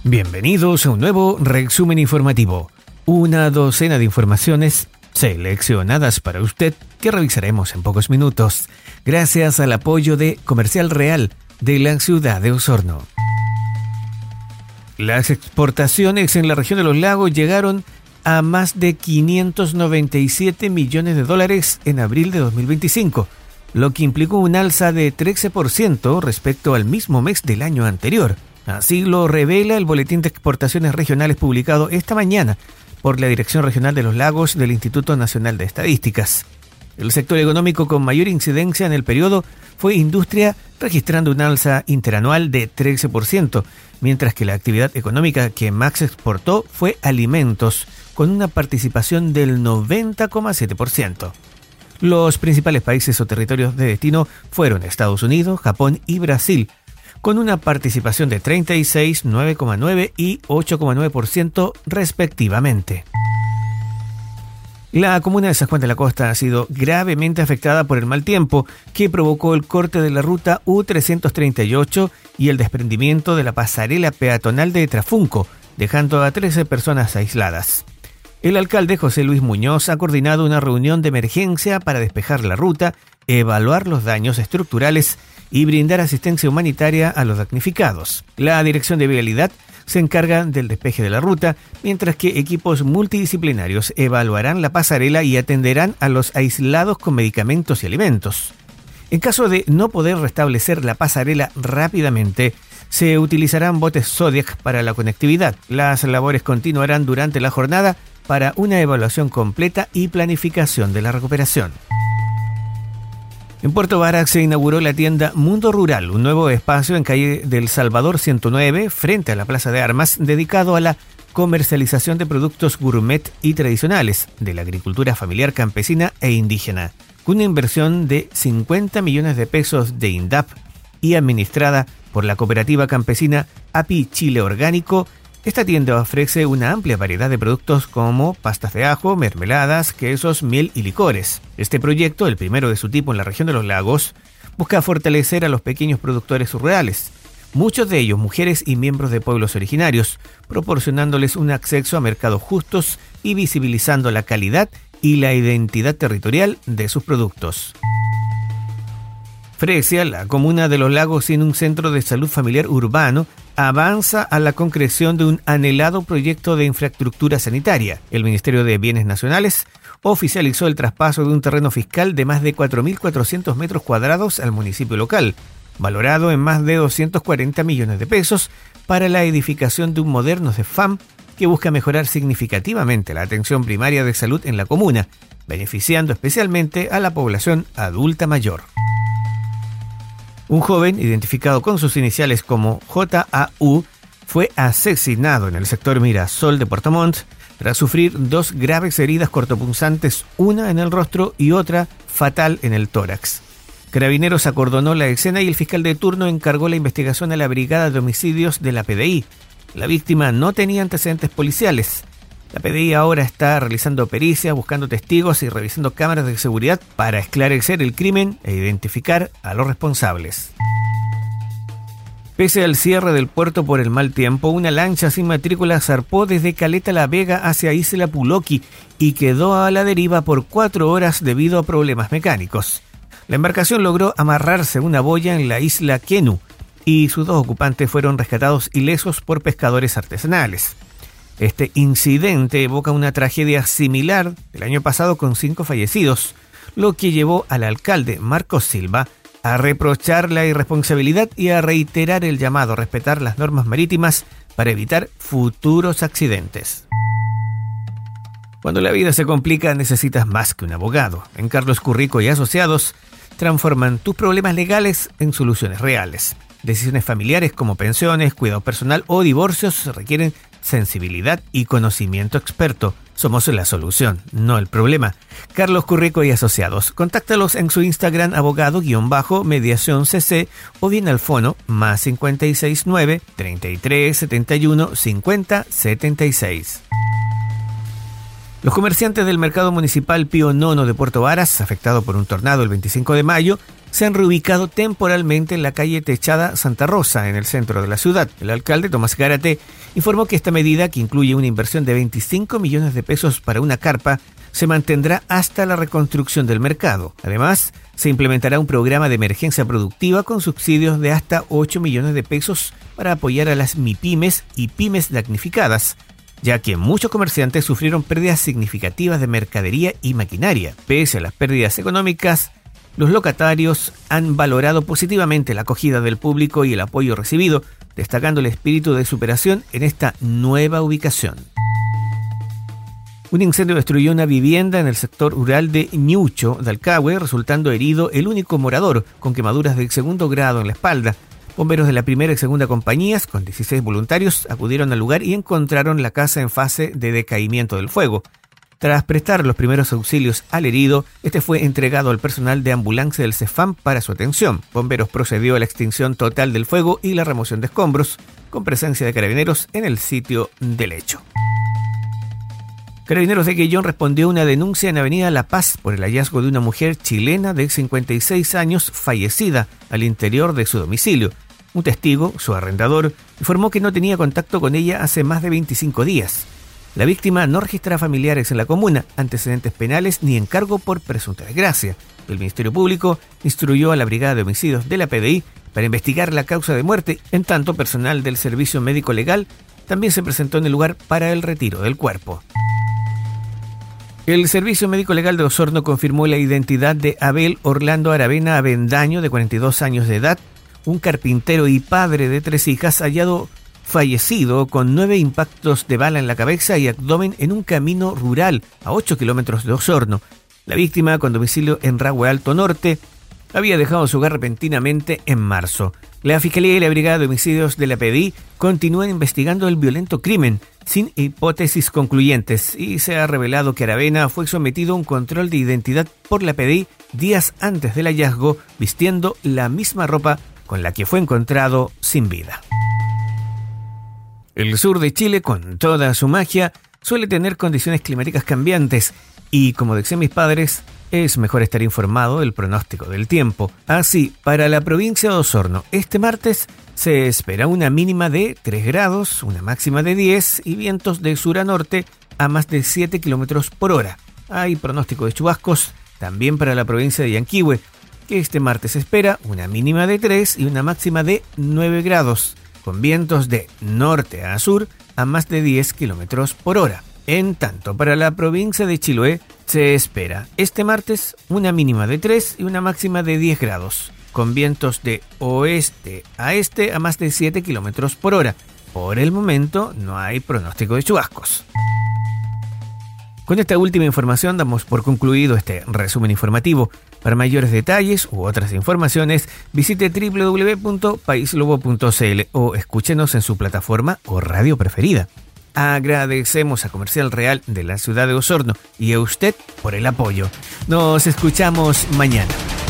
Bienvenidos a un nuevo resumen informativo. Una docena de informaciones seleccionadas para usted que revisaremos en pocos minutos, gracias al apoyo de Comercial Real de la ciudad de Osorno. Las exportaciones en la región de los lagos llegaron a más de 597 millones de dólares en abril de 2025, lo que implicó un alza de 13% respecto al mismo mes del año anterior. Así lo revela el Boletín de Exportaciones Regionales publicado esta mañana por la Dirección Regional de los Lagos del Instituto Nacional de Estadísticas. El sector económico con mayor incidencia en el periodo fue industria, registrando un alza interanual de 13%, mientras que la actividad económica que más exportó fue alimentos, con una participación del 90,7%. Los principales países o territorios de destino fueron Estados Unidos, Japón y Brasil, con una participación de 36, 9,9 y 8,9% respectivamente. La comuna de San Juan de la Costa ha sido gravemente afectada por el mal tiempo que provocó el corte de la ruta U338 y el desprendimiento de la pasarela peatonal de Trafunco, dejando a 13 personas aisladas. El alcalde José Luis Muñoz ha coordinado una reunión de emergencia para despejar la ruta, evaluar los daños estructurales y brindar asistencia humanitaria a los damnificados. La Dirección de Vialidad se encarga del despeje de la ruta, mientras que equipos multidisciplinarios evaluarán la pasarela y atenderán a los aislados con medicamentos y alimentos. En caso de no poder restablecer la pasarela rápidamente, se utilizarán botes Zodiac para la conectividad. Las labores continuarán durante la jornada para una evaluación completa y planificación de la recuperación. En Puerto Varas se inauguró la tienda Mundo Rural, un nuevo espacio en calle del Salvador 109, frente a la Plaza de Armas, dedicado a la comercialización de productos gourmet y tradicionales de la agricultura familiar campesina e indígena, con una inversión de 50 millones de pesos de INDAP y administrada por la cooperativa campesina API Chile Orgánico. Esta tienda ofrece una amplia variedad de productos como pastas de ajo, mermeladas, quesos, miel y licores. Este proyecto, el primero de su tipo en la región de los lagos, busca fortalecer a los pequeños productores rurales, muchos de ellos mujeres y miembros de pueblos originarios, proporcionándoles un acceso a mercados justos y visibilizando la calidad y la identidad territorial de sus productos. Fresia, la comuna de Los Lagos, sin un centro de salud familiar urbano, avanza a la concreción de un anhelado proyecto de infraestructura sanitaria. El Ministerio de Bienes Nacionales oficializó el traspaso de un terreno fiscal de más de 4.400 metros cuadrados al municipio local, valorado en más de 240 millones de pesos, para la edificación de un moderno CEFAM que busca mejorar significativamente la atención primaria de salud en la comuna, beneficiando especialmente a la población adulta mayor. Un joven, identificado con sus iniciales como JAU, fue asesinado en el sector Mirasol de Puerto Montt tras sufrir 2 graves heridas cortopunzantes, una en el rostro y otra fatal en el tórax. Carabineros acordonó la escena y el fiscal de turno encargó la investigación a la Brigada de Homicidios de la PDI. La víctima no tenía antecedentes policiales. La PDI ahora está realizando pericias, buscando testigos y revisando cámaras de seguridad para esclarecer el crimen e identificar a los responsables. Pese al cierre del puerto por el mal tiempo, una lancha sin matrícula zarpó desde Caleta La Vega hacia Isla Puloqui y quedó a la deriva por 4 horas debido a problemas mecánicos. La embarcación logró amarrarse a una boya en la isla Quenu y sus 2 ocupantes fueron rescatados ilesos por pescadores artesanales. Este incidente evoca una tragedia similar del año pasado con 5 fallecidos, lo que llevó al alcalde Marcos Silva a reprochar la irresponsabilidad y a reiterar el llamado a respetar las normas marítimas para evitar futuros accidentes. Cuando la vida se complica, necesitas más que un abogado. En Carlos Currico y Asociados, transforman tus problemas legales en soluciones reales. Decisiones familiares como pensiones, cuidado personal o divorcios requieren sensibilidad y conocimiento experto. Somos la solución, no el problema. Carlos Currico y Asociados. Contáctalos en su Instagram abogado_mediación cc o bien al fono más 569 33 71 50 76. Los comerciantes del mercado municipal Pío Nono de Puerto Varas, afectado por un tornado el 25 de mayo, se han reubicado temporalmente en la calle Techada Santa Rosa, en el centro de la ciudad. El alcalde Tomás Gárate informó que esta medida, que incluye una inversión de 25 millones de pesos para una carpa, se mantendrá hasta la reconstrucción del mercado. Además, se implementará un programa de emergencia productiva con subsidios de hasta 8 millones de pesos para apoyar a las MIPYMES y pymes damnificadas, ya que muchos comerciantes sufrieron pérdidas significativas de mercadería y maquinaria. Pese a las pérdidas económicas, los locatarios han valorado positivamente la acogida del público y el apoyo recibido, destacando el espíritu de superación en esta nueva ubicación. Un incendio destruyó una vivienda en el sector rural de Ñucho, Dalcahue, resultando herido el único morador, con quemaduras de segundo grado en la espalda. Bomberos de la primera y segunda compañías, con 16 voluntarios, acudieron al lugar y encontraron la casa en fase de decaimiento del fuego. Tras prestar los primeros auxilios al herido, este fue entregado al personal de ambulancia del CEFAM para su atención. Bomberos procedió a la extinción total del fuego y la remoción de escombros, con presencia de carabineros en el sitio del hecho. Carabineros de Quellón respondió a una denuncia en Avenida La Paz por el hallazgo de una mujer chilena de 56 años fallecida al interior de su domicilio. Un testigo, su arrendador, informó que no tenía contacto con ella hace más de 25 días. La víctima no registra familiares en la comuna, antecedentes penales ni encargo por presunta desgracia. El Ministerio Público instruyó a la Brigada de Homicidios de la PDI para investigar la causa de muerte, en tanto personal del Servicio Médico Legal también se presentó en el lugar para el retiro del cuerpo. El Servicio Médico Legal de Osorno confirmó la identidad de Abel Orlando Aravena Avendaño, de 42 años de edad, un carpintero y padre de 3 hijas, hallado fallecido con 9 impactos de bala en la cabeza y abdomen en un camino rural a 8 kilómetros de Osorno. La víctima, con domicilio en Rahue Alto Norte, había dejado su hogar repentinamente en marzo. La Fiscalía y la Brigada de Homicidios de la PDI continúan investigando el violento crimen sin hipótesis concluyentes, y se ha revelado que Aravena fue sometido a un control de identidad por la PDI días antes del hallazgo, vistiendo la misma ropa con la que fue encontrado sin vida. El sur de Chile, con toda su magia, suele tener condiciones climáticas cambiantes y, como decían mis padres, es mejor estar informado del pronóstico del tiempo. Así, para la provincia de Osorno, este martes se espera una mínima de 3 grados, una máxima de 10 y vientos de sur a norte a más de 7 kilómetros por hora. Hay pronóstico de chubascos también para la provincia de Yanquihue, que este martes se espera una mínima de 3 y una máxima de 9 grados. Con vientos de norte a sur a más de 10 kilómetros por hora. En tanto, para la provincia de Chiloé se espera este martes una mínima de 3 y una máxima de 10 grados, con vientos de oeste a este a más de 7 kilómetros por hora. Por el momento no hay pronóstico de chubascos. Con esta última información damos por concluido este resumen informativo. Para mayores detalles u otras informaciones, visite www.paislobo.cl o escúchenos en su plataforma o radio preferida. Agradecemos a Comercial Real de la ciudad de Osorno y a usted por el apoyo. Nos escuchamos mañana.